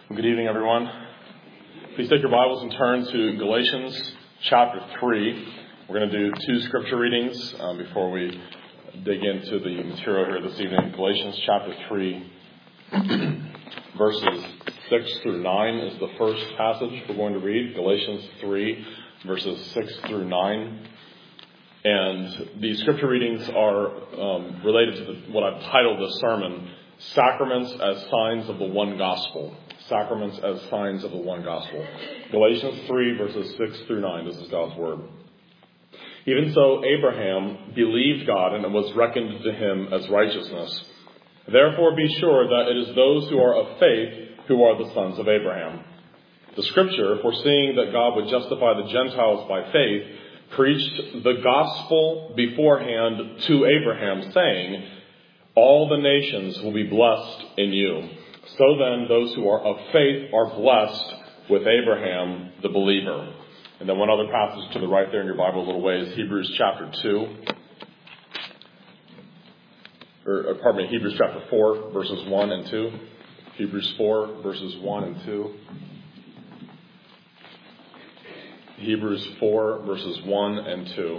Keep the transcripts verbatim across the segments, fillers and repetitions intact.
Good evening, everyone. Please take your Bibles and turn to Galatians chapter three. We're going to do two scripture readings um, before we dig into the material here this evening. Galatians chapter three, verses six through nine is the first passage we're going to read. Galatians three, verses six through nine. And these scripture readings are um, related to the, what I've titled this sermon, Sacraments as Signs of the One Gospel. Sacraments as signs of the one gospel. Galatians three, verses six through nine. This is God's word. Even so, Abraham believed God, and it was reckoned to him as righteousness. Therefore, be sure that it is those who are of faith who are the sons of Abraham. The scripture, foreseeing that God would justify the Gentiles by faith, preached the gospel beforehand to Abraham, saying, all the nations will be blessed in you. So then, those who are of faith are blessed with Abraham, the believer. And then one other passage to the right there in your Bible a little ways, Hebrews chapter two. Or, pardon me, Hebrews chapter four, verses one and two. Hebrews four, verses one and two. Hebrews four, verses one and two.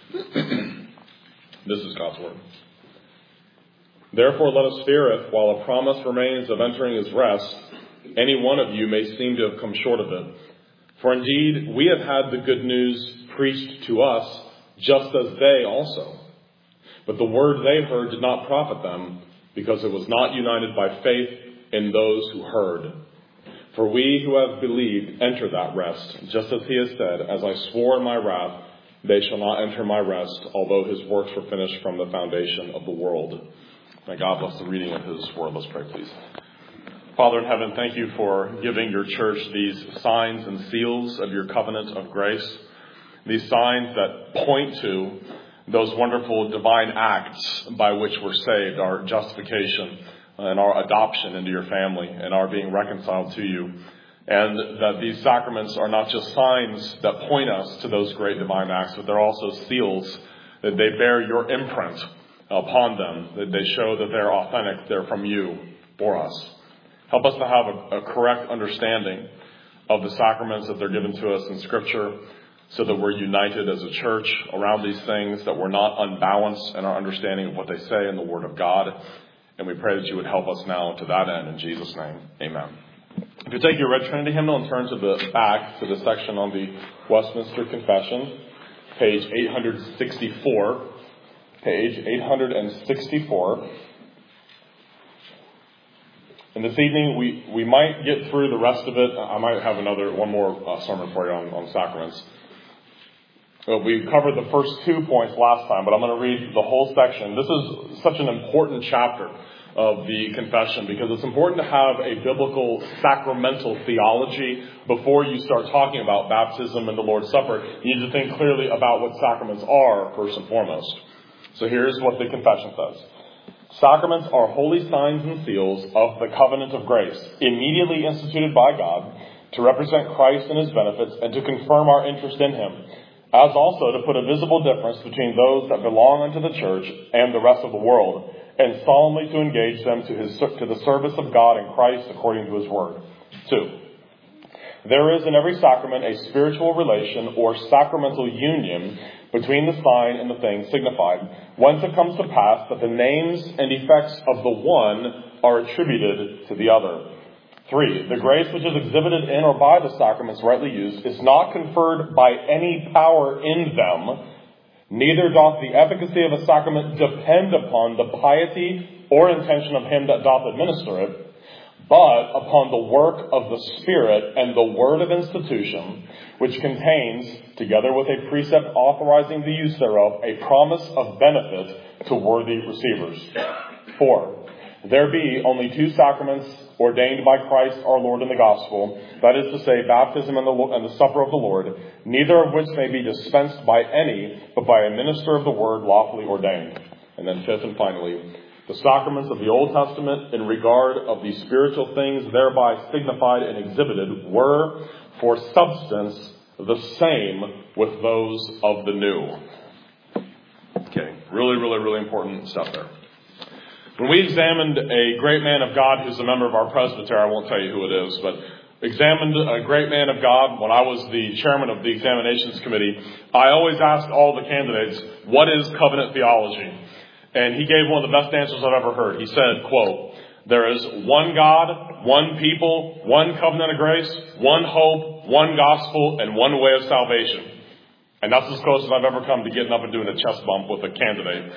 This is God's word. Therefore, let us fear if, while a promise remains of entering his rest, any one of you may seem to have come short of it. For indeed, we have had the good news preached to us, just as they also. But the word they heard did not profit them, because it was not united by faith in those who heard. For we who have believed enter that rest, just as he has said, as I swore in my wrath, they shall not enter my rest, although his works were finished from the foundation of the world. May God bless the reading of his word. Let's pray, please. Father in heaven, thank you for giving your church these signs and seals of your covenant of grace. These signs that point to those wonderful divine acts by which we're saved, our justification and our adoption into your family and our being reconciled to you. And that these sacraments are not just signs that point us to those great divine acts, but they're also seals that they bear your imprint upon them, that they show that they're authentic, they're from you for us. Help us to have a, a correct understanding of the sacraments that they're given to us in Scripture, so that we're united as a church around these things, that we're not unbalanced in our understanding of what they say in the Word of God. And we pray that you would help us now to that end. In Jesus' name, amen. If you take your Red Trinity hymnal and turn to the back, to the section on the Westminster Confession, page eight sixty-four. Page eight sixty-four. And this evening, we, we might get through the rest of it. I might have another, one more uh, sermon for you on, on sacraments. So we covered the first two points last time, but I'm going to read the whole section. This is such an important chapter of the confession, because it's important to have a biblical sacramental theology before you start talking about baptism and the Lord's Supper. You need to think clearly about what sacraments are, first and foremost. So here's what the confession says. Sacraments are holy signs and seals of the covenant of grace, immediately instituted by God to represent Christ and his benefits and to confirm our interest in him, as also to put a visible difference between those that belong unto the church and the rest of the world, and solemnly to engage them to his to the service of God in Christ according to his word. Two. There is in every sacrament a spiritual relation or sacramental union between the sign and the thing signified, whence it comes to pass that the names and effects of the one are attributed to the other. Three, the grace which is exhibited in or by the sacraments rightly used is not conferred by any power in them, neither doth the efficacy of a sacrament depend upon the piety or intention of him that doth administer it, but upon the work of the Spirit and the word of institution, which contains, together with a precept authorizing the use thereof, a promise of benefit to worthy receivers. Four, there be only two sacraments ordained by Christ our Lord in the gospel, that is to say, baptism and the, and the supper of the Lord, neither of which may be dispensed by any, but by a minister of the word lawfully ordained. And then fifth and finally, the sacraments of the Old Testament in regard of the spiritual things thereby signified and exhibited were, for substance, the same with those of the New. Okay, really, really, really important stuff there. When we examined a great man of God who's a member of our presbytery, I won't tell you who it is, but examined a great man of God when I was the chairman of the examinations committee, I always asked all the candidates, what is covenant theology? And he gave one of the best answers I've ever heard. He said, quote, there is one God, one people, one covenant of grace, one hope, one gospel, and one way of salvation. And that's as close as I've ever come to getting up and doing a chest bump with a candidate.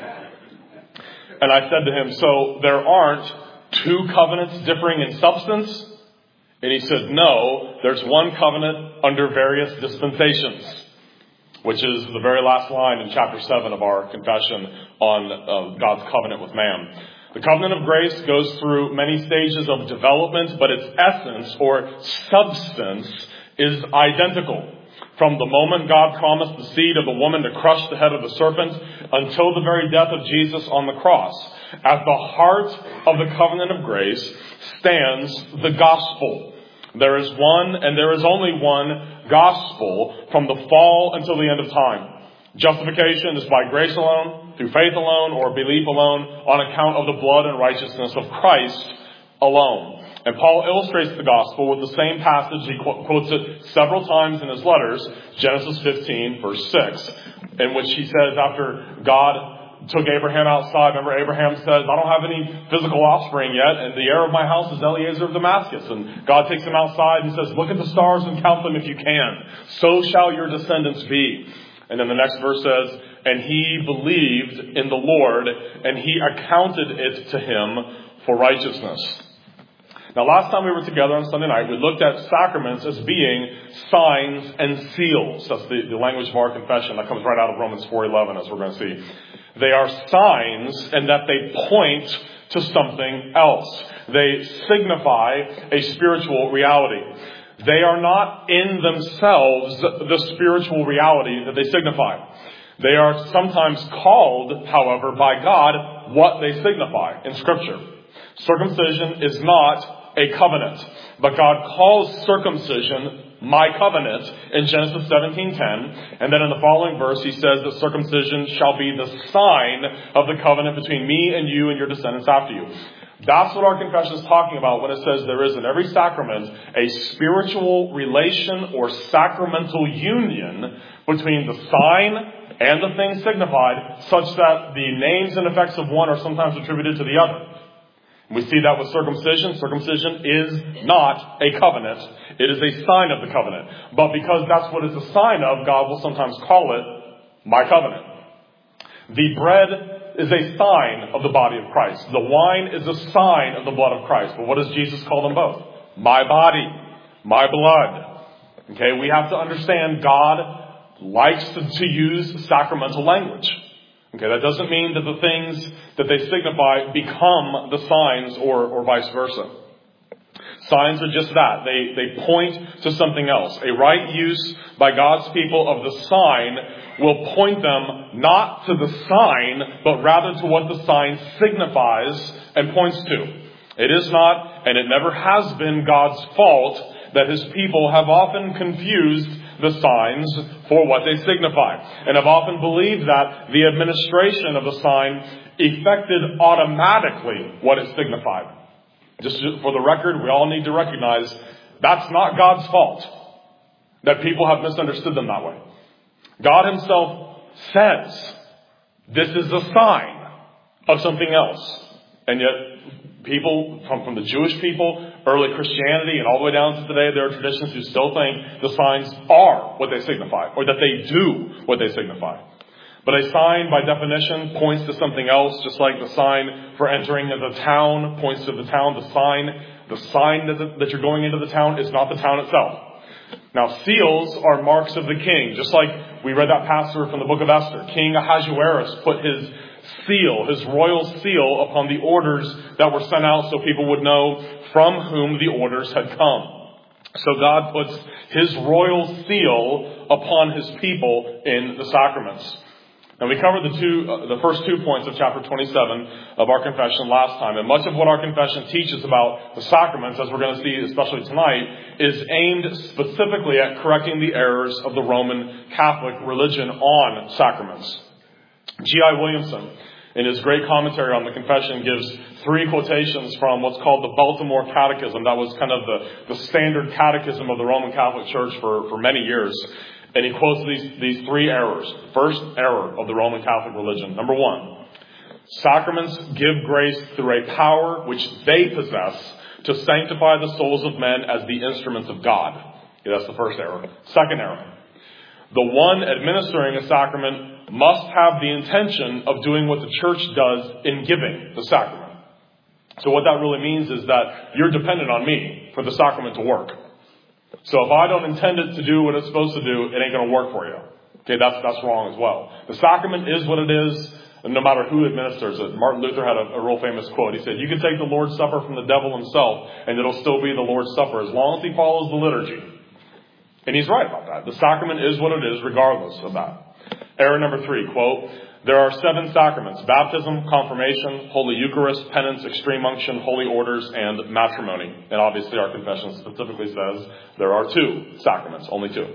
And I said to him, so there aren't two covenants differing in substance? And he said, no, there's one covenant under various dispensations, which is the very last line in chapter seven of our confession on uh, God's covenant with man. The covenant of grace goes through many stages of development, but its essence or substance is identical. From the moment God promised the seed of the woman to crush the head of the serpent until the very death of Jesus on the cross. At the heart of the covenant of grace stands the gospel. There is one and there is only one gospel from the fall until the end of time. Justification is by grace alone, through faith alone, or belief alone, on account of the blood and righteousness of Christ alone. And Paul illustrates the gospel with the same passage. He quotes it several times in his letters, Genesis fifteen, verse six, in which he says after God took Abraham outside, remember Abraham says, I don't have any physical offspring yet, and the heir of my house is Eliezer of Damascus. And God takes him outside and says, look at the stars and count them if you can. So shall your descendants be. And then the next verse says, and he believed in the Lord, and he accounted it to him for righteousness. Now, last time we were together on Sunday night, we looked at sacraments as being signs and seals. That's the, the language of our confession. That comes right out of Romans four eleven, as we're going to see. They are signs in that they point to something else. They signify a spiritual reality. They are not in themselves the spiritual reality that they signify. They are sometimes called, however, by God what they signify in Scripture. Circumcision is not a covenant, but God calls circumcision my covenant in Genesis seventeen ten, and then in the following verse he says that circumcision shall be the sign of the covenant between me and you and your descendants after you. That's what our confession is talking about when it says there is in every sacrament a spiritual relation or sacramental union between the sign and the thing signified, such that the names and effects of one are sometimes attributed to the other. We see that with circumcision. Circumcision is not a covenant. It is a sign of the covenant. But because that's what it's a sign of, God will sometimes call it my covenant. The bread is a sign of the body of Christ. The wine is a sign of the blood of Christ. But what does Jesus call them both? My body, my blood. Okay, we have to understand God likes to, to use sacramental language. Okay, that doesn't mean that the things that they signify become the signs or, or vice versa. Signs are just that. They, they point to something else. A right use by God's people of the sign will point them not to the sign, but rather to what the sign signifies and points to. It is not, and it never has been, God's fault that his people have often confused the signs for what they signify, and have often believed that the administration of the sign effected automatically what it signified. Just for the record, we all need to recognize that's not God's fault that people have misunderstood them that way. God himself says this is a sign of something else, and yet people from, from the Jewish people, early Christianity, and all the way down to today, there are traditions who still think the signs are what they signify, or that they do what they signify. But a sign, by definition, points to something else, just like the sign for entering the town points to the town. The sign, the sign that, that you're going into the town is not the town itself. Now, seals are marks of the king, just like we read that passage from the book of Esther. King Ahasuerus put his seal, his royal seal, upon the orders that were sent out so people would know from whom the orders had come. So God puts his royal seal upon his people in the sacraments. And we covered the two, uh, the first two points of chapter twenty-seven of our confession last time. And much of what our confession teaches about the sacraments, as we're going to see especially tonight, is aimed specifically at correcting the errors of the Roman Catholic religion on sacraments. G I Williamson, in his great commentary on the confession, gives three quotations from what's called the Baltimore Catechism. That was kind of the, the standard catechism of the Roman Catholic Church for, for many years. And he quotes these, these three errors. First error of the Roman Catholic religion. Number one, sacraments give grace through a power which they possess to sanctify the souls of men as the instruments of God. Okay, that's the first error. Second error. The one administering a sacrament must have the intention of doing what the church does in giving the sacrament. So what that really means is that you're dependent on me for the sacrament to work. So if I don't intend it to do what it's supposed to do, it ain't going to work for you. Okay, that's that's wrong as well. The sacrament is what it is, no matter who administers it. Martin Luther had a, a real famous quote. He said, you can take the Lord's Supper from the devil himself, and it'll still be the Lord's Supper as long as he follows the liturgy. And he's right about that. The sacrament is what it is, regardless of that. Error number three, quote, there are seven sacraments: baptism, confirmation, Holy Eucharist, penance, extreme unction, holy orders, and matrimony. And obviously our confession specifically says there are two sacraments, only two.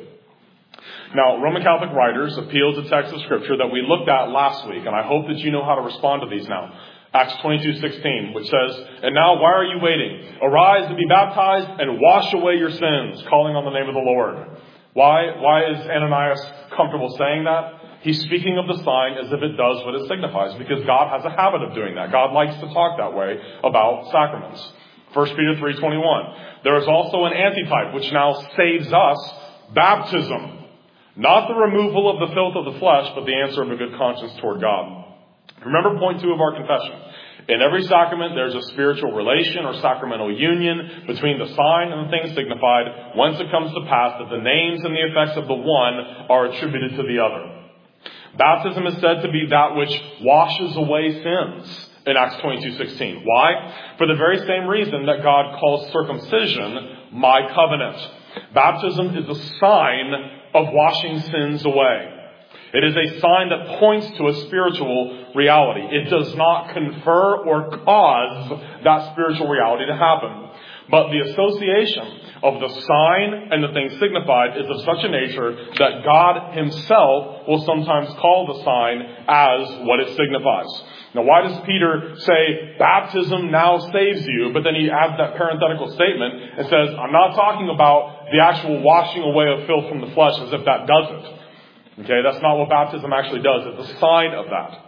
Now, Roman Catholic writers appeal to texts of Scripture that we looked at last week, and I hope that you know how to respond to these now. Acts twenty-two sixteen, which says, and now why are you waiting? Arise and be baptized and wash away your sins, calling on the name of the Lord. Why, why is Ananias comfortable saying that? He's speaking of the sign as if it does what it signifies, because God has a habit of doing that. God likes to talk that way about sacraments. First Peter three twenty-one, there is also an antitype which now saves us, baptism. Not the removal of the filth of the flesh, but the answer of a good conscience toward God. Remember point two of our confession. In every sacrament, there's a spiritual relation or sacramental union between the sign and the thing signified, once it comes to pass that the names and the effects of the one are attributed to the other. Baptism is said to be that which washes away sins in Acts twenty-two sixteen. Why? For the very same reason that God calls circumcision my covenant. Baptism is a sign of washing sins away. It is a sign that points to a spiritual reality. It does not confer or cause that spiritual reality to happen. But the association of the sign and the thing signified is of such a nature that God himself will sometimes call the sign as what it signifies. Now, why does Peter say, baptism now saves you, but then he adds that parenthetical statement and says, I'm not talking about the actual washing away of filth from the flesh as if that does it. Okay, that's not what baptism actually does. It's a sign of that.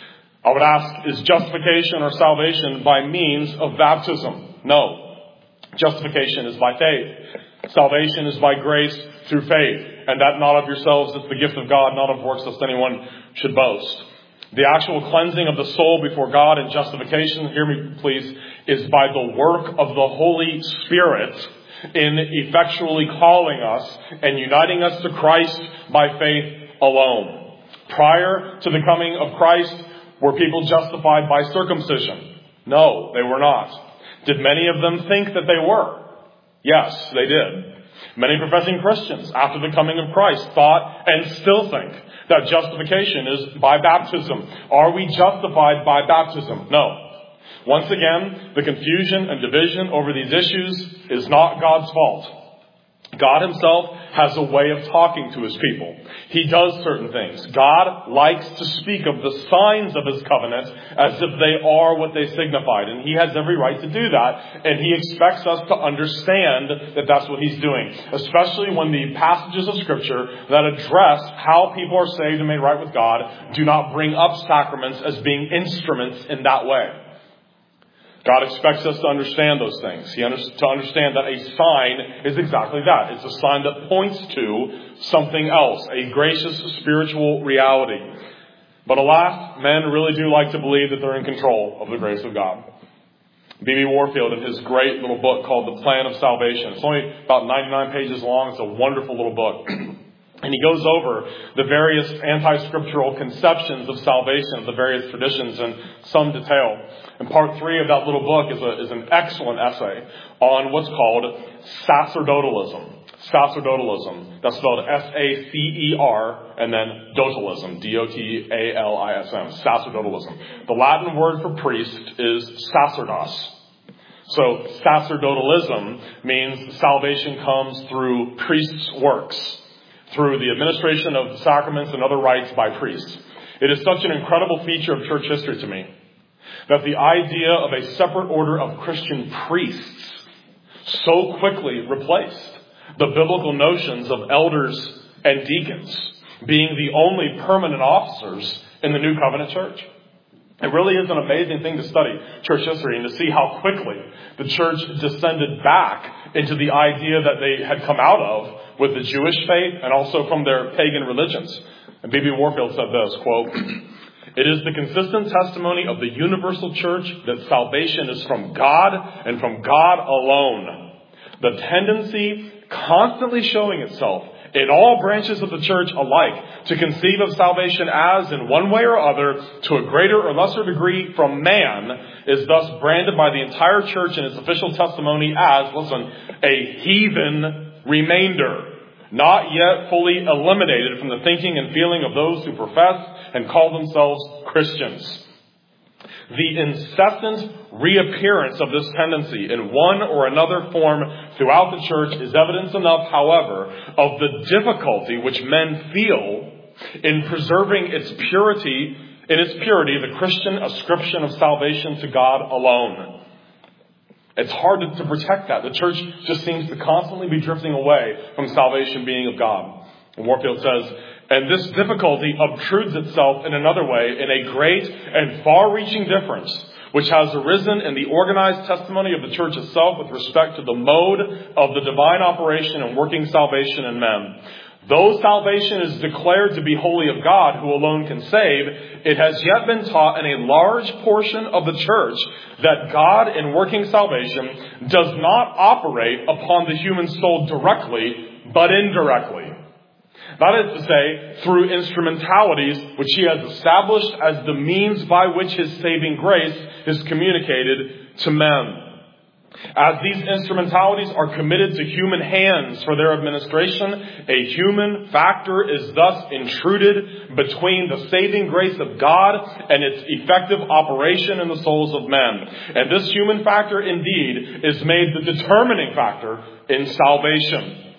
I would ask, is justification or salvation by means of baptism? No. Justification is by faith. Salvation is by grace through faith. And that not of yourselves, it's the gift of God, not of works, lest anyone should boast. The actual cleansing of the soul before God and justification, hear me please, is by the work of the Holy Spirit in effectually calling us and uniting us to Christ by faith alone. Prior to the coming of Christ, were people justified by circumcision? No, they were not. Did many of them think that they were? Yes, they did. Many professing Christians, after the coming of Christ, thought and still think that justification is by baptism. Are we justified by baptism? No. Once again, the confusion and division over these issues is not God's fault. God himself has a way of talking to his people. He does certain things. God likes to speak of the signs of his covenant as if they are what they signified. And he has every right to do that. And he expects us to understand that that's what he's doing. Especially when the passages of Scripture that address how people are saved and made right with God do not bring up sacraments as being instruments in that way. God expects us to understand those things. He under, to understand that a sign is exactly that. It's a sign that points to something else, a gracious spiritual reality. But alas, men really do like to believe that they're in control of the grace of God. B B Warfield, in his great little book called The Plan of Salvation, it's only about ninety-nine pages long. It's a wonderful little book. And he goes over the various anti-scriptural conceptions of salvation, the various traditions in some detail. And part three of that little book is, a, is an excellent essay on what's called sacerdotalism. Sacerdotalism. That's spelled S A C E R and then dotalism. D O T A L I S M. Sacerdotalism. The Latin word for priest is sacerdos. So sacerdotalism means salvation comes through priests' works, through the administration of sacraments and other rites by priests. It is such an incredible feature of church history to me that the idea of a separate order of Christian priests so quickly replaced the biblical notions of elders and deacons being the only permanent officers in the New Covenant church. It really is an amazing thing to study church history and to see how quickly the church descended back into the idea that they had come out of with the Jewish faith and also from their pagan religions. And B B Warfield said this, quote, "It is the consistent testimony of the universal church that salvation is from God and from God alone. The tendency constantly showing itself in all branches of the church alike to conceive of salvation as, in one way or other, to a greater or lesser degree from man, is thus branded by the entire church in its official testimony as, listen, a heathen remainder, not yet fully eliminated from the thinking and feeling of those who profess and call themselves Christians. The incessant reappearance of this tendency in one or another form throughout the church is evidence enough, however, of the difficulty which men feel in preserving its purity, in its purity, the Christian ascription of salvation to God alone. It's hard to, to protect that. The church just seems to constantly be drifting away from salvation being of God. And Warfield says, and this difficulty obtrudes itself in another way in a great and far-reaching difference, which has arisen in the organized testimony of the church itself with respect to the mode of the divine operation and working salvation in men. Though salvation is declared to be wholly of God, who alone can save, it has yet been taught in a large portion of the church that God, in working salvation, does not operate upon the human soul directly, but indirectly. That is to say, through instrumentalities which he has established as the means by which his saving grace is communicated to men. As these instrumentalities are committed to human hands for their administration, a human factor is thus intruded between the saving grace of God and its effective operation in the souls of men. And this human factor indeed is made the determining factor in salvation.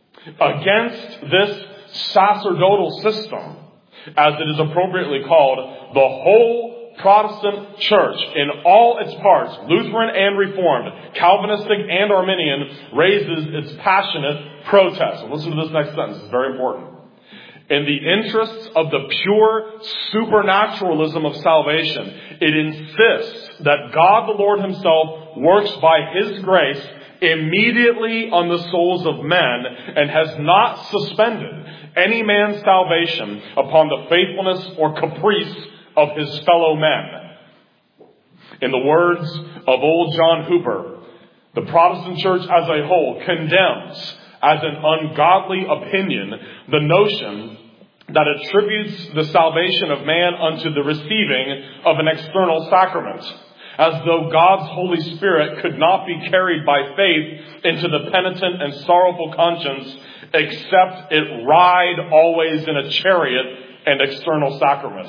Against this sacerdotal system, as it is appropriately called, the whole Protestant church in all its parts, Lutheran and Reformed, Calvinistic and Arminian, raises its passionate protest. And listen to this next sentence, it's very important. In the interests of the pure supernaturalism of salvation, it insists that God the Lord himself works by his grace immediately on the souls of men and has not suspended any man's salvation upon the faithfulness or caprice of his fellow men. In the words of old John Hooper, the Protestant church as a whole condemns as an ungodly opinion the notion that attributes the salvation of man unto the receiving of an external sacrament, as though God's Holy Spirit could not be carried by faith into the penitent and sorrowful conscience, except it ride always in a chariot and external sacrament.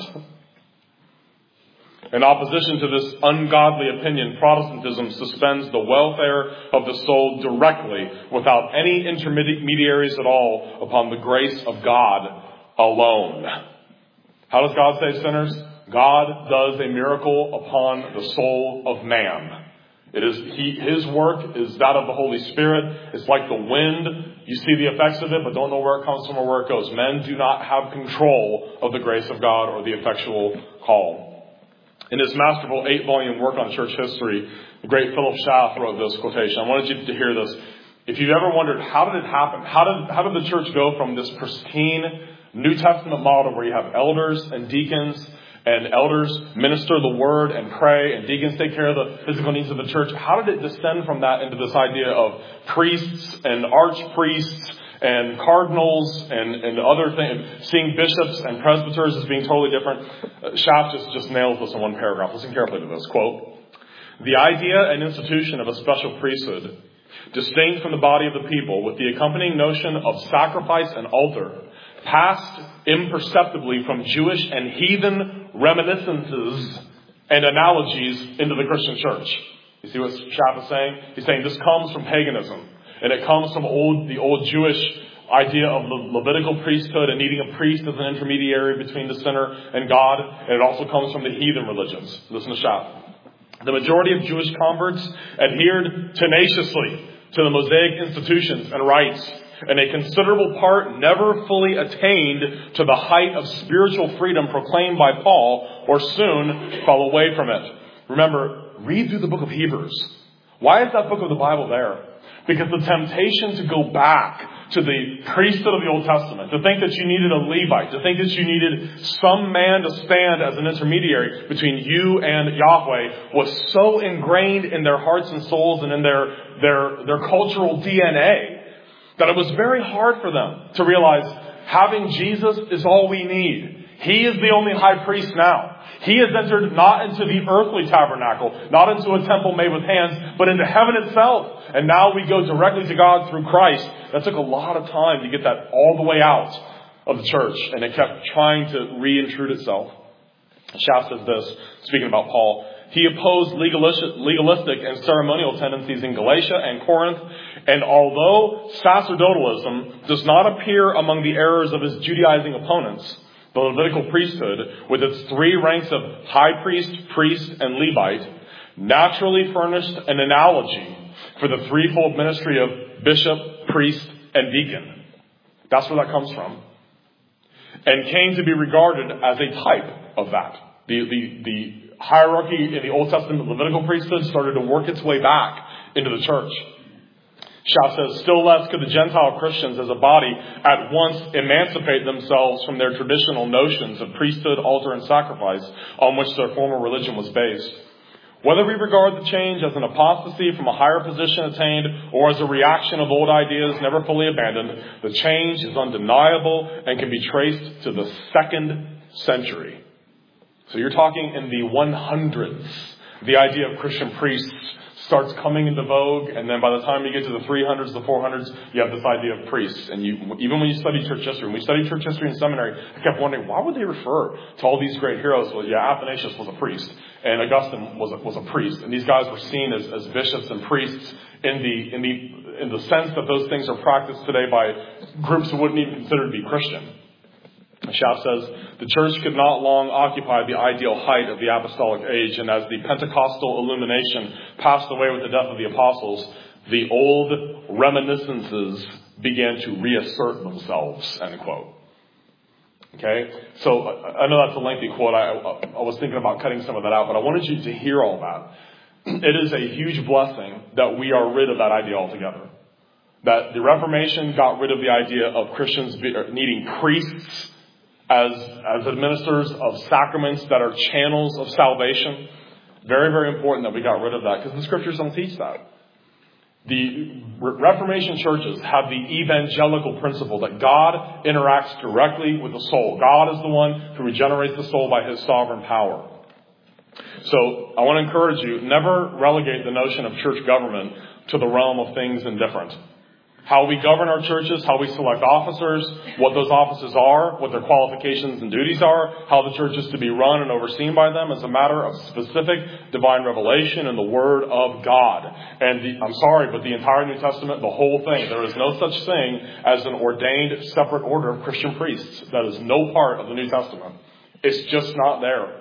In opposition to this ungodly opinion, Protestantism suspends the welfare of the soul directly, without any intermediaries at all, upon the grace of God alone. How does God save sinners? God does a miracle upon the soul of man. It is he, his work is that of the Holy Spirit. It's like the wind. You see the effects of it, but don't know where it comes from or where it goes. Men do not have control of the grace of God or the effectual call. In his masterful eight-volume work on church history, the great Philip Schaff wrote this quotation. I wanted you to hear this. If you've ever wondered, how did it happen? How did, how did the church go from this pristine New Testament model where you have elders and deacons, and elders minister the word and pray, and deacons take care of the physical needs of the church? How did it descend from that into this idea of priests and archpriests and cardinals and, and other things, seeing bishops and presbyters as being totally different? Uh, Schaff just, just nails this in one paragraph. Listen carefully to this. Quote, "The idea and institution of a special priesthood, distinct from the body of the people, with the accompanying notion of sacrifice and altar, passed imperceptibly from Jewish and heathen reminiscences and analogies into the Christian church." You see what Schaff is saying? He's saying this comes from paganism. And it comes from old, the old Jewish idea of the Levitical priesthood and needing a priest as an intermediary between the sinner and God. And it also comes from the heathen religions. Listen to Schaff. The majority of Jewish converts adhered tenaciously to the Mosaic institutions and rites, and a considerable part never fully attained to the height of spiritual freedom proclaimed by Paul, or soon fell away from it. Remember, read through the book of Hebrews. Why is that book of the Bible there? Because the temptation to go back to the priesthood of the Old Testament, to think that you needed a Levite, to think that you needed some man to stand as an intermediary between you and Yahweh, was so ingrained in their hearts and souls and in their, their, their cultural D N A that it was very hard for them to realize having Jesus is all we need. He is the only high priest now. He has entered not into the earthly tabernacle, not into a temple made with hands, but into heaven itself. And now we go directly to God through Christ. That took a lot of time to get that all the way out of the church. And it kept trying to reintrude itself. Schaff says this, speaking about Paul. He opposed legalistic and ceremonial tendencies in Galatia and Corinth. And although sacerdotalism does not appear among the errors of his Judaizing opponents, the Levitical priesthood, with its three ranks of high priest, priest, and Levite, naturally furnished an analogy for the threefold ministry of bishop, priest, and deacon. That's where that comes from. And came to be regarded as a type of that. The, the, the hierarchy in the Old Testament Levitical priesthood started to work its way back into the church. Schaff says, still less could the Gentile Christians as a body at once emancipate themselves from their traditional notions of priesthood, altar, and sacrifice on which their former religion was based. Whether we regard the change as an apostasy from a higher position attained or as a reaction of old ideas never fully abandoned, the change is undeniable and can be traced to the second century. So you're talking in the one hundreds. The idea of Christian priests starts coming into vogue, and then by the time you get to the three hundreds, the four hundreds, you have this idea of priests. And you, even when you study church history, when we studied church history in seminary, I kept wondering, why would they refer to all these great heroes? Well, yeah, Athanasius was a priest, and Augustine was a, was a priest, and these guys were seen as, as bishops and priests in the in the in the sense that those things are practiced today by groups who wouldn't even consider to be Christian. Schaff says, the church could not long occupy the ideal height of the apostolic age, and as the Pentecostal illumination passed away with the death of the apostles, the old reminiscences began to reassert themselves, end quote. Okay? So, I know that's a lengthy quote. I, I was thinking about cutting some of that out, but I wanted you to hear all that. It is a huge blessing that we are rid of that idea altogether. That the Reformation got rid of the idea of Christians needing priests as as administrators of sacraments that are channels of salvation. Very, very important that we got rid of that, because the scriptures don't teach that. The Reformation churches have the evangelical principle that God interacts directly with the soul. God is the one who regenerates the soul by his sovereign power. So I want to encourage you, never relegate the notion of church government to the realm of things indifferent. How we govern our churches, how we select officers, what those offices are, what their qualifications and duties are, how the church is to be run and overseen by them is a matter of specific divine revelation in the Word of God. And the, I'm sorry, but the entire New Testament, the whole thing, there is no such thing as an ordained separate order of Christian priests. That is no part of the New Testament. It's just not there.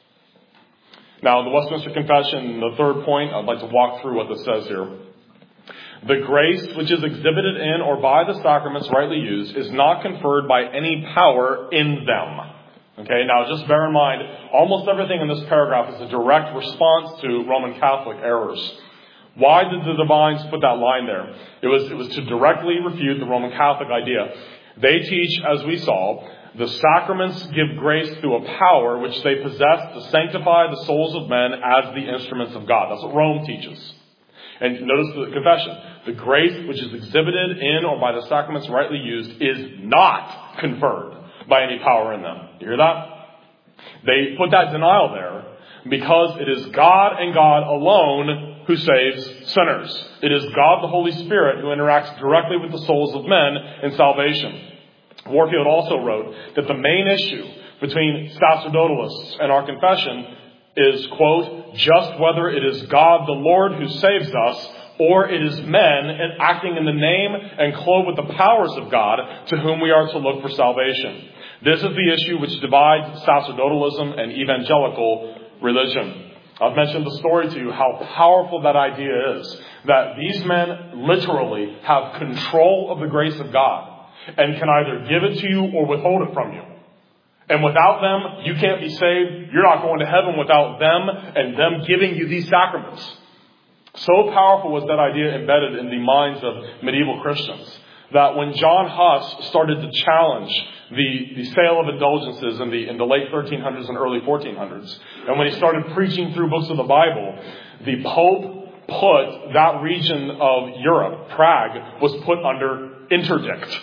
Now, in the Westminster Confession, the third point, I'd like to walk through what this says here. The grace which is exhibited in or by the sacraments rightly used is not conferred by any power in them. Okay, now just bear in mind, almost everything in this paragraph is a direct response to Roman Catholic errors. Why did the divines put that line there? It was, it was to directly refute the Roman Catholic idea. They teach, as we saw, the sacraments give grace through a power which they possess to sanctify the souls of men as the instruments of God. That's what Rome teaches. And notice the confession. The grace which is exhibited in or by the sacraments rightly used is not conferred by any power in them. You hear that? They put that denial there because it is God and God alone who saves sinners. It is God the Holy Spirit who interacts directly with the souls of men in salvation. Warfield also wrote that the main issue between sacerdotalists and our confession is, quote, just whether it is God the Lord who saves us or it is men and acting in the name and clothed with the powers of God to whom we are to look for salvation. This is the issue which divides sacerdotalism and evangelical religion. I've mentioned the story to you, how powerful that idea is, that these men literally have control of the grace of God and can either give it to you or withhold it from you. And without them, you can't be saved. You're not going to heaven without them and them giving you these sacraments. So powerful was that idea embedded in the minds of medieval Christians that when John Huss started to challenge the, the sale of indulgences in the, in the late thirteen hundreds and early fourteen hundreds, and when he started preaching through books of the Bible, the Pope put that region of Europe, Prague, was put under interdict.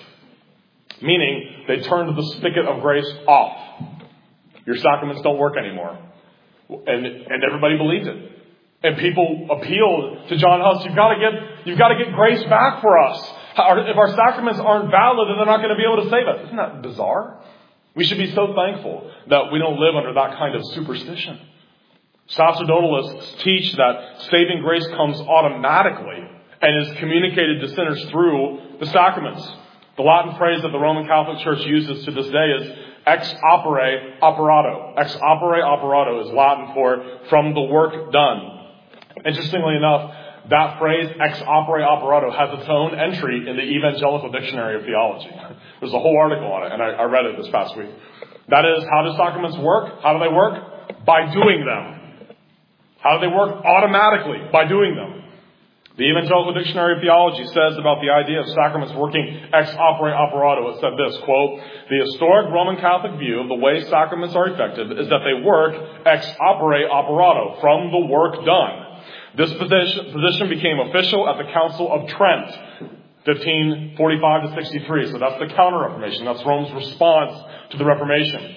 Meaning, they turned the spigot of grace off. Your sacraments don't work anymore. And, and everybody believed it. And people appealed to John Huss, you've got to get, you've got to get grace back for us. If our sacraments aren't valid, then they're not going to be able to save us. Isn't that bizarre? We should be so thankful that we don't live under that kind of superstition. Sacerdotalists teach that saving grace comes automatically and is communicated to sinners through the sacraments. The Latin phrase that the Roman Catholic Church uses to this day is ex opere operato. Ex opere operato is Latin for from the work done. Interestingly enough, that phrase, ex opere operato, has its own entry in the Evangelical Dictionary of Theology. There's a whole article on it, and I, I read it this past week. That is, how do sacraments work? How do they work? By doing them. How do they work? Automatically, by doing them. The Evangelical Dictionary of Theology says about the idea of sacraments working ex opere operato. It said this, quote, the historic Roman Catholic view of the way sacraments are effective is that they work ex opere operato, from the work done. This position, position became official at the Council of Trent, fifteen forty-five to sixty-three. So that's the Counter-Reformation. That's Rome's response to the Reformation.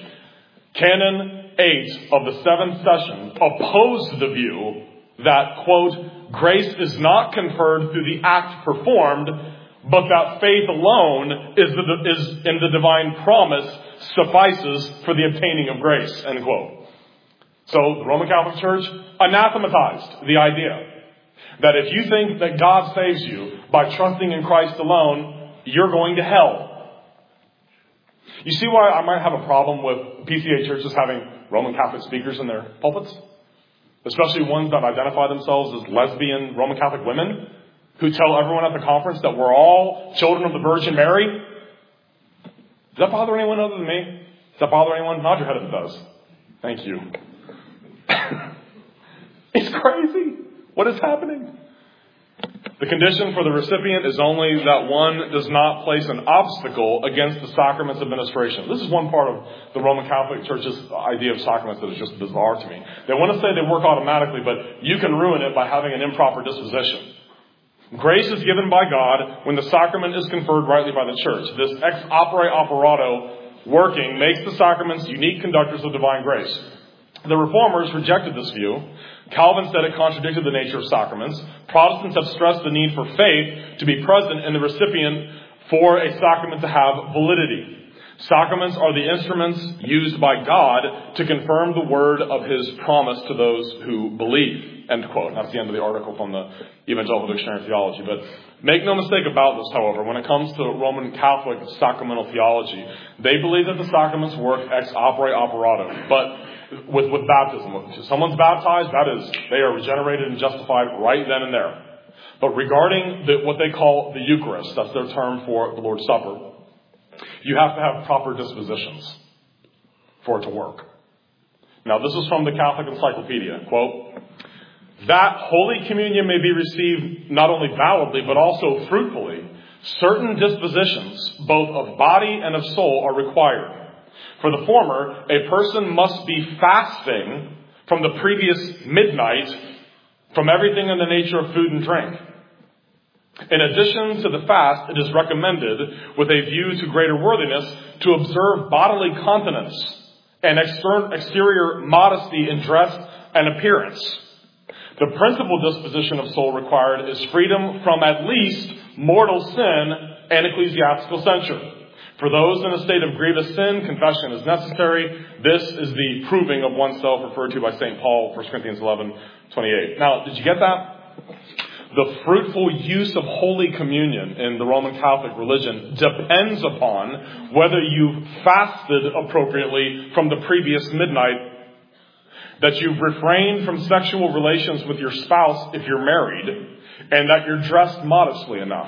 Canon eight of the seventh session opposed the view that, quote, grace is not conferred through the act performed, but that faith alone is, the, is in the divine promise suffices for the obtaining of grace, end quote. So the Roman Catholic Church anathematized the idea that if you think that God saves you by trusting in Christ alone, you're going to hell. You see why I might have a problem with P C A churches having Roman Catholic speakers in their pulpits? Especially ones that identify themselves as lesbian Roman Catholic women who tell everyone at the conference that we're all children of the Virgin Mary. Does that bother anyone other than me? Does that bother anyone? Nod your head if it does. Thank you. It's crazy. What is happening? The condition for the recipient is only that one does not place an obstacle against the sacrament's administration. This is one part of the Roman Catholic Church's idea of sacraments that is just bizarre to me. They want to say they work automatically, but you can ruin it by having an improper disposition. Grace is given by God when the sacrament is conferred rightly by the Church. This ex opere operato working makes the sacraments unique conductors of divine grace. The Reformers rejected this view. Calvin said it contradicted the nature of sacraments. Protestants have stressed the need for faith to be present in the recipient for a sacrament to have validity. Sacraments are the instruments used by God to confirm the word of His promise to those who believe. End quote. That's the end of the article from the Evangelical Dictionary of Theology. But make no mistake about this, however, when it comes to Roman Catholic sacramental theology, they believe that the sacraments work ex opere operato. But With, with baptism. If someone's baptized, that is, they are regenerated and justified right then and there. But regarding the, what they call the Eucharist, that's their term for the Lord's Supper, you have to have proper dispositions for it to work. Now, this is from the Catholic Encyclopedia. Quote, that Holy Communion may be received not only validly, but also fruitfully, certain dispositions, both of body and of soul, are required. For the former, a person must be fasting from the previous midnight from everything in the nature of food and drink. In addition to the fast, it is recommended, with a view to greater worthiness, to observe bodily continence and exterior modesty in dress and appearance. The principal disposition of soul required is freedom from at least mortal sin and ecclesiastical censure. For those in a state of grievous sin, confession is necessary. This is the proving of oneself referred to by Saint Paul, First Corinthians eleven twenty-eight. Now, did you get that? The fruitful use of Holy Communion in the Roman Catholic religion depends upon whether you fasted appropriately from the previous midnight, that you've refrained from sexual relations with your spouse if you're married, and that you're dressed modestly enough.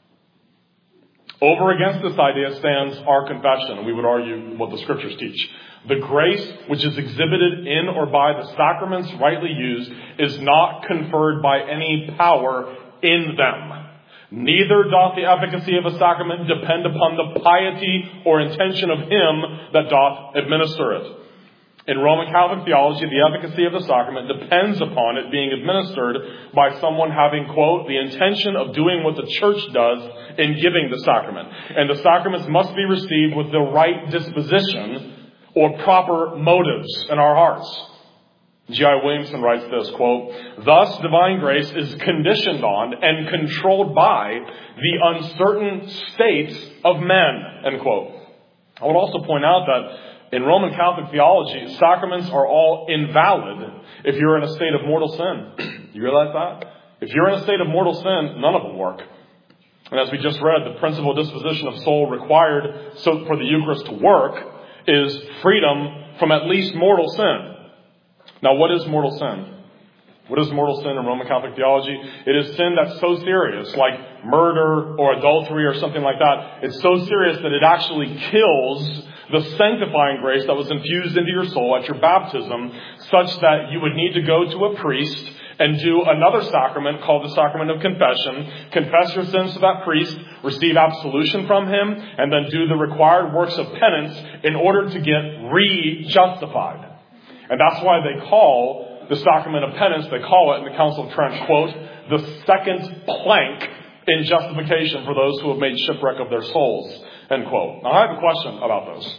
Over against this idea stands our confession. We would argue what the Scriptures teach. The grace which is exhibited in or by the sacraments rightly used is not conferred by any power in them. Neither doth the efficacy of a sacrament depend upon the piety or intention of him that doth administer it. In Roman Catholic theology, the efficacy of the sacrament depends upon it being administered by someone having, quote, the intention of doing what the church does in giving the sacrament. And the sacraments must be received with the right disposition or proper motives in our hearts. G I Williamson writes this, quote, thus divine grace is conditioned on and controlled by the uncertain states of men, end quote. I would also point out that in Roman Catholic theology, sacraments are all invalid if you're in a state of mortal sin. You realize that? If you're in a state of mortal sin, none of them work. And as we just read, the principal disposition of soul required so for the Eucharist to work is freedom from at least mortal sin. Now, what is mortal sin? What is mortal sin in Roman Catholic theology? It is sin that's so serious, like murder or adultery or something like that. It's so serious that it actually kills the sanctifying grace that was infused into your soul at your baptism, such that you would need to go to a priest and do another sacrament called the sacrament of confession, confess your sins to that priest, receive absolution from him, and then do the required works of penance in order to get re-justified. And that's why they call the sacrament of penance, they call it in the Council of Trent, quote, the second plank in justification for those who have made shipwreck of their souls, end quote. Now I have a question about those.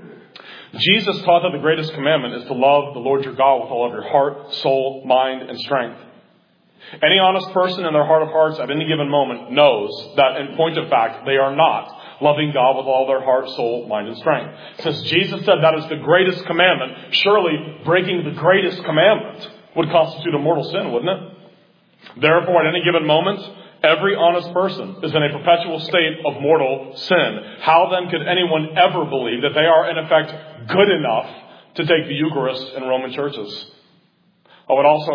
Jesus taught that the greatest commandment is to love the Lord your God with all of your heart, soul, mind, and strength. Any honest person in their heart of hearts at any given moment knows that in point of fact, they are not loving God with all their heart, soul, mind, and strength. Since Jesus said that is the greatest commandment, surely breaking the greatest commandment would constitute a mortal sin, wouldn't it? Therefore, at any given moment, every honest person is in a perpetual state of mortal sin. How then could anyone ever believe that they are in effect good enough to take the Eucharist in Roman churches? I would also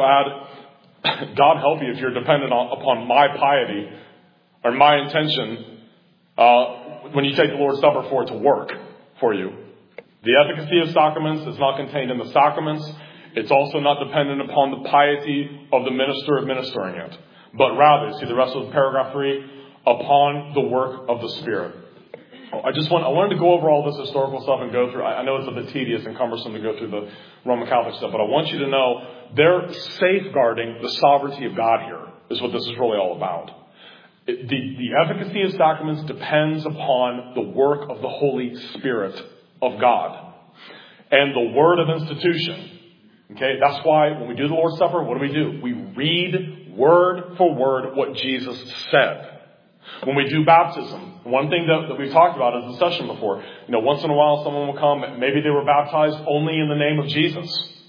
add, God help you if you're dependent on, upon my piety or my intention uh, when you take the Lord's Supper for it to work for you. The efficacy of sacraments is not contained in the sacraments. It's also not dependent upon the piety of the minister administering it, but rather, see the rest of paragraph three, upon the work of the Spirit. I just want, I wanted to go over all this historical stuff and go through, I know it's a bit tedious and cumbersome to go through the Roman Catholic stuff, but I want you to know they're safeguarding the sovereignty of God here, is what this is really all about. It, the, the efficacy of sacraments depends upon the work of the Holy Spirit of God and the word of institution. Okay, that's why when we do the Lord's Supper, what do we do? We read word for word what Jesus said. When we do baptism, one thing that, that we've talked about in the session before, you know, once in a while someone will come, maybe they were baptized only in the name of Jesus.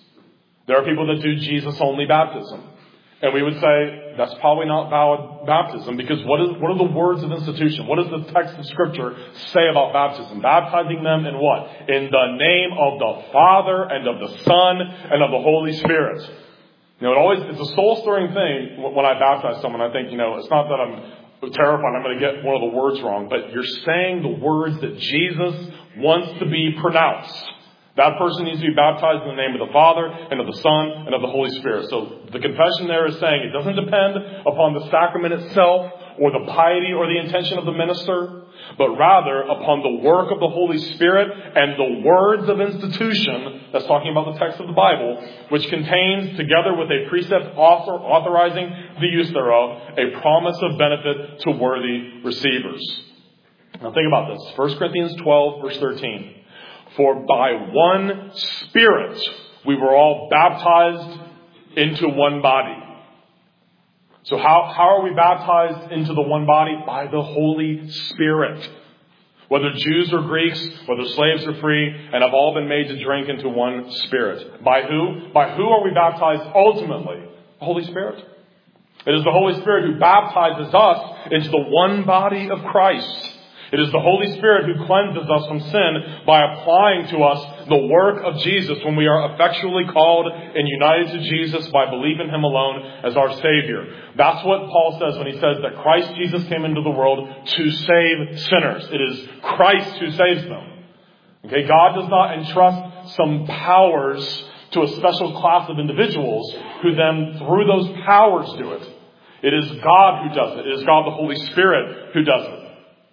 There are people that do Jesus-only baptism. And we would say, that's probably not valid baptism, because what is what are the words of institution? What does the text of Scripture say about baptism? Baptizing them in what? In the name of the Father and of the Son and of the Holy Spirit. You know, it always, it's a soul-stirring thing when I baptize someone. I think, you know, it's not that I'm terrified I'm going to get one of the words wrong, but you're saying the words that Jesus wants to be pronounced. That person needs to be baptized in the name of the Father and of the Son and of the Holy Spirit. So the confession there is saying it doesn't depend upon the sacrament itself or the piety or the intention of the minister, but rather upon the work of the Holy Spirit and the words of institution, that's talking about the text of the Bible, which contains, together with a precept author, authorizing the use thereof, a promise of benefit to worthy receivers. Now think about this. First Corinthians twelve, verse thirteen. For by one Spirit we were all baptized into one body. So how, how are we baptized into the one body? By the Holy Spirit. Whether Jews or Greeks, whether slaves or free, and have all been made to drink into one Spirit. By who? By who are we baptized ultimately? The Holy Spirit. It is the Holy Spirit who baptizes us into the one body of Christ. It is the Holy Spirit who cleanses us from sin by applying to us the work of Jesus when we are effectually called and united to Jesus by believing Him alone as our Savior. That's what Paul says when he says that Christ Jesus came into the world to save sinners. It is Christ who saves them. Okay, God does not entrust some powers to a special class of individuals who then, through those powers, do it. It is God who does it. It is God the Holy Spirit who does it.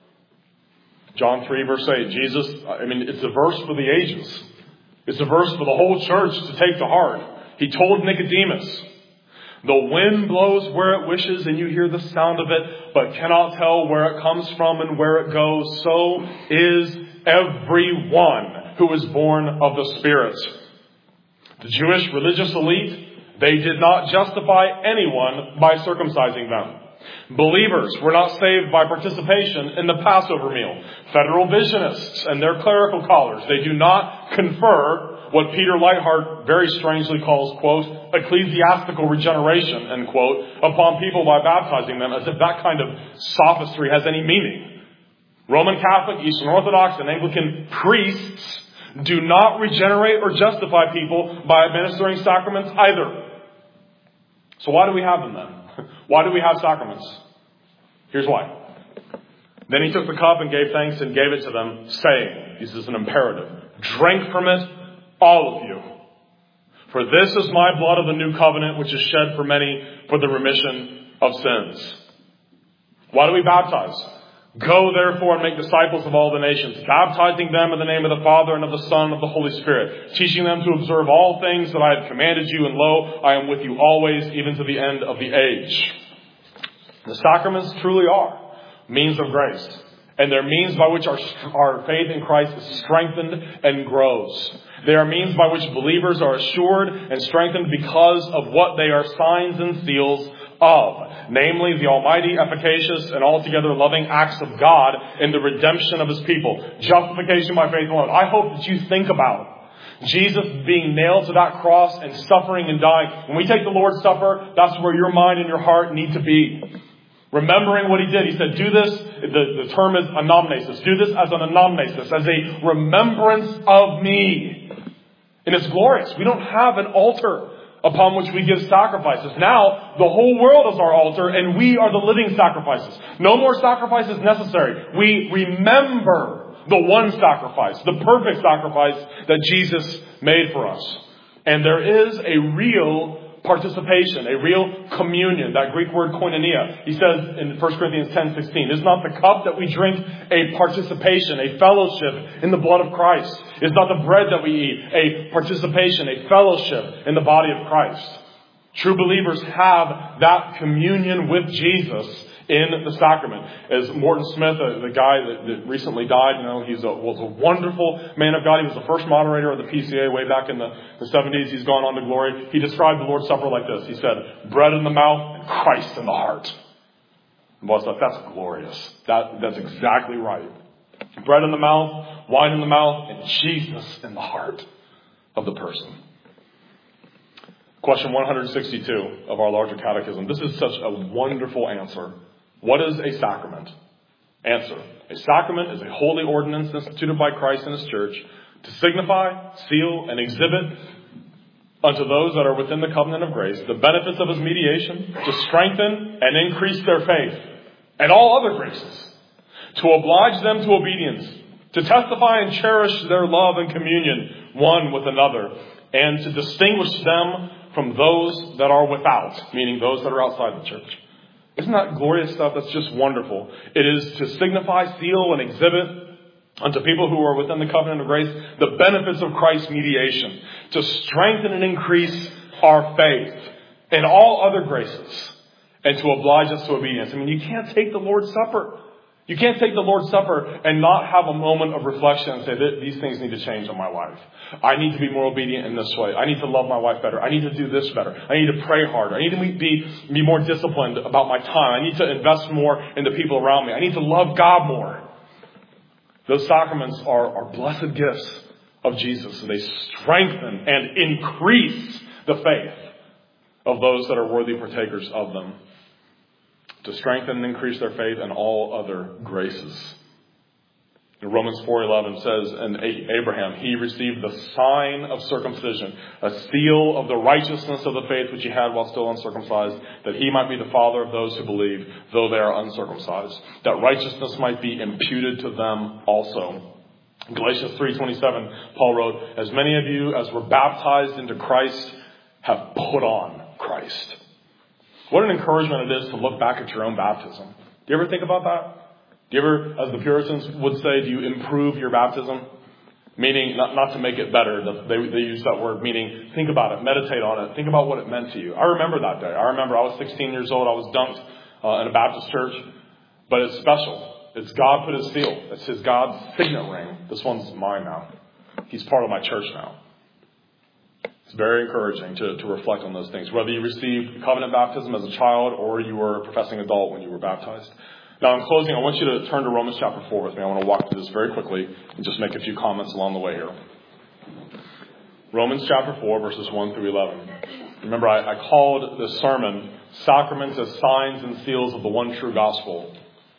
John three verse eight, Jesus, I mean, it's a verse for the ages. It's a verse for the whole church to take to heart. He told Nicodemus, the wind blows where it wishes and you hear the sound of it, but cannot tell where it comes from and where it goes. So is everyone who is born of the Spirit. The Jewish religious elite, they did not justify anyone by circumcising them. Believers were not saved by participation in the Passover meal. Federal visionists and their clerical collars, they do not confer what Peter Leithart very strangely calls, quote, ecclesiastical regeneration, end quote, upon people by baptizing them, as if that kind of sophistry has any meaning. Roman Catholic, Eastern Orthodox, and Anglican priests do not regenerate or justify people by administering sacraments either. So why do we have them then? Why do we have sacraments? Here's why. Then he took the cup and gave thanks and gave it to them, saying, this is an imperative, drink from it, all of you. For this is my blood of the new covenant, which is shed for many for the remission of sins. Why do we baptize? Go therefore and make disciples of all the nations, baptizing them in the name of the Father and of the Son and of the Holy Spirit, teaching them to observe all things that I have commanded you, and lo, I am with you always, even to the end of the age. The sacraments truly are means of grace, and they're means by which our, our faith in Christ is strengthened and grows. They are means by which believers are assured and strengthened because of what they are signs and seals of, namely the almighty, efficacious, and altogether loving acts of God in the redemption of His people. Justification by faith alone. I hope that you think about Jesus being nailed to that cross and suffering and dying. When we take the Lord's Supper, that's where your mind and your heart need to be. Remembering what He did. He said, do this, the, the term is anamnesis. Do this as an anamnesis, as a remembrance of me. And it's glorious. We don't have an altar upon which we give sacrifices. Now, the whole world is our altar, and we are the living sacrifices. No more sacrifices necessary. We remember the one sacrifice, the perfect sacrifice that Jesus made for us. And there is a real participation, a real communion, that Greek word koinonia. He says in First Corinthians ten sixteen, is not the cup that we drink a participation, a fellowship in the blood of Christ? Is not the bread that we eat a participation, a fellowship in the body of Christ? True believers have that communion with Jesus in the sacrament. As Morton Smith, uh, the guy that, that recently died, you know, he's a, was a wonderful man of God. He was the first moderator of the P C A way back in the, the seventies. He's gone on to glory. He described the Lord's Supper like this. He said, bread in the mouth and Christ in the heart. And I thought, that's glorious. That, that's exactly right. Bread in the mouth, wine in the mouth, and Jesus in the heart of the person. Question one hundred sixty-two of our larger catechism. This is such a wonderful answer. What is a sacrament? Answer. A sacrament is a holy ordinance instituted by Christ and His church to signify, seal, and exhibit unto those that are within the covenant of grace the benefits of His mediation, to strengthen and increase their faith and all other graces, to oblige them to obedience, to testify and cherish their love and communion one with another, and to distinguish them from those that are without, meaning those that are outside the church. Isn't that glorious stuff? That's just wonderful. It is to signify, seal, and exhibit unto people who are within the covenant of grace the benefits of Christ's mediation, to strengthen and increase our faith and all other graces, and to oblige us to obedience. I mean, you can't take the Lord's Supper. You can't take the Lord's Supper and not have a moment of reflection and say, these things need to change in my life. I need to be more obedient in this way. I need to love my wife better. I need to do this better. I need to pray harder. I need to be, be more disciplined about my time. I need to invest more in the people around me. I need to love God more. Those sacraments are, are blessed gifts of Jesus. They strengthen and increase the faith of those that are worthy partakers of them. to strengthen and increase their faith and all other graces. Romans four eleven says, and Abraham, he received the sign of circumcision, a seal of the righteousness of the faith which he had while still uncircumcised, that he might be the father of those who believe, though they are uncircumcised, that righteousness might be imputed to them also. In Galatians three twenty-seven, Paul wrote, as many of you as were baptized into Christ have put on Christ. What an encouragement it is to look back at your own baptism. Do you ever think about that? Do you ever, as the Puritans would say, do you improve your baptism? Meaning, not, not to make it better. They, they use that word, meaning think about it, meditate on it, think about what it meant to you. I remember that day. I remember I was sixteen years old. I was dunked uh, in a Baptist church. But it's special. It's God put his seal. It's his God's signet ring. This one's mine now. He's part of my church now. It's very encouraging to, to reflect on those things. Whether you received covenant baptism as a child or you were a professing adult when you were baptized. Now, in closing, I want you to turn to Romans chapter four with me. I want to walk through this very quickly and just make a few comments along the way here. Romans chapter four, verses one through eleven. Remember, I, I called this sermon Sacraments as Signs and Seals of the One True Gospel.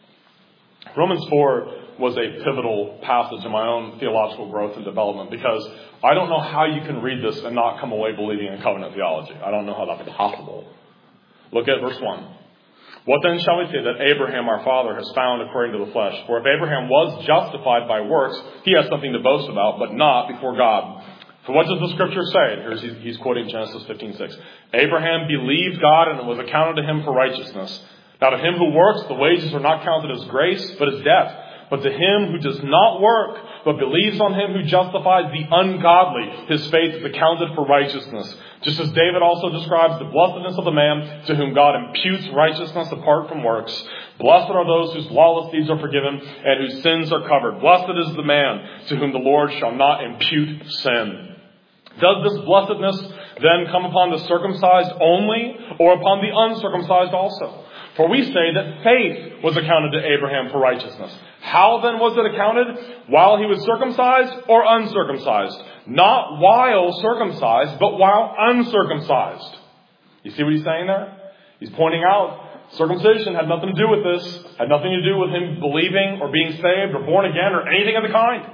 Romans four was a pivotal passage in my own theological growth and development because I don't know how you can read this and not come away believing in covenant theology. I don't know how that's possible. Look at verse one. What then shall we say that Abraham our father has found according to the flesh? For if Abraham was justified by works, he has something to boast about, but not before God. For what does the scripture say? Here's, he's quoting Genesis fifteen six. Abraham believed God and it was accounted to him for righteousness. Now to him who works, the wages are not counted as grace, but as debt. But to him who does not work, but believes on him who justifies the ungodly, his faith is accounted for righteousness. Just as David also describes the blessedness of the man to whom God imputes righteousness apart from works. Blessed are those whose lawless deeds are forgiven and whose sins are covered. Blessed is the man to whom the Lord shall not impute sin. Does this blessedness then come upon the circumcised only or upon the uncircumcised also? For we say that faith was accounted to Abraham for righteousness. How then was it accounted? While he was circumcised or uncircumcised? Not while circumcised, but while uncircumcised. You see what he's saying there? He's pointing out circumcision had nothing to do with this. Had nothing to do with him believing or being saved or born again or anything of the kind.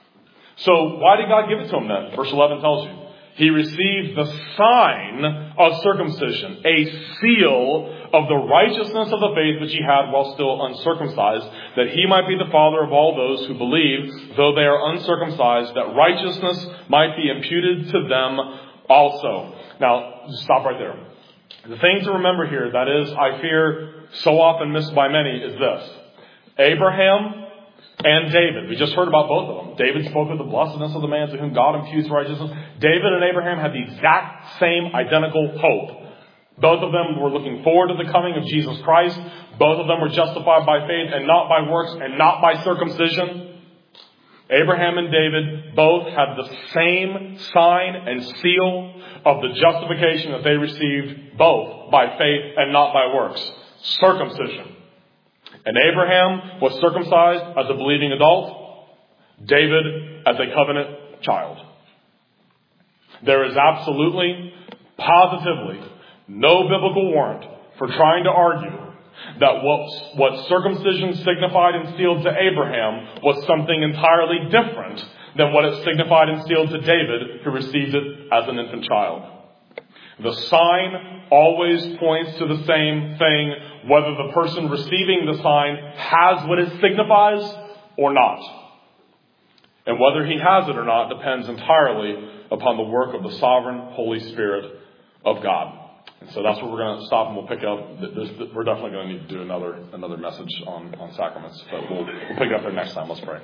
So why did God give it to him then? Verse eleven tells you. He received the sign of circumcision, a seal of the righteousness of the faith which he had while still uncircumcised, that he might be the father of all those who believe, though they are uncircumcised, that righteousness might be imputed to them also. Now, just stop right there. The thing to remember here, that is, I fear, so often missed by many, is this. Abraham and David. We just heard about both of them. David spoke of the blessedness of the man to whom God imputes righteousness. David and Abraham had the exact same identical hope. Both of them were looking forward to the coming of Jesus Christ. Both of them were justified by faith and not by works and not by circumcision. Abraham and David both had the same sign and seal of the justification that they received, both by faith and not by works. Circumcision. And Abraham was circumcised as a believing adult. David as a covenant child. There is absolutely, positively, no biblical warrant for trying to argue that what, what circumcision signified and sealed to Abraham was something entirely different than what it signified and sealed to David, who received it as an infant child. The sign always points to the same thing, whether the person receiving the sign has what it signifies or not. And whether he has it or not depends entirely upon the work of the sovereign Holy Spirit of God. And so that's where we're going to stop and we'll pick up. There's, we're definitely going to need to do another another message on, on sacraments, but we'll, we'll pick it up there next time. Let's pray.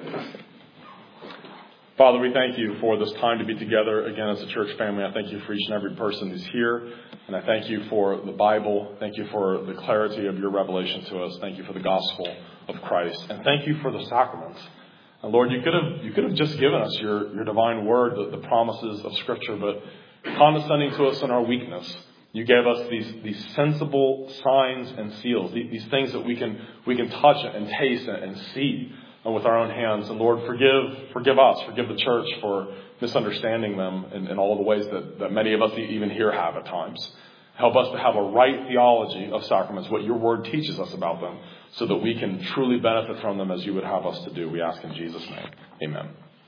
Father, we thank you for this time to be together again as a church family. I thank you for each and every person who's here. And I thank you for the Bible. Thank you for the clarity of your revelation to us. Thank you for the gospel of Christ. And thank you for the sacraments. And Lord, you could have you could have just given us your, your divine word, the, the promises of Scripture, but condescending to us in our weakness, you gave us these, these sensible signs and seals, these, these things that we can we can touch and taste and, and see with our own hands. And Lord, forgive forgive us, forgive the church for misunderstanding them in, in all the ways that, that many of us even here have at times. Help us to have a right theology of sacraments, what your word teaches us about them, so that we can truly benefit from them as you would have us to do. We ask in Jesus' name. Amen.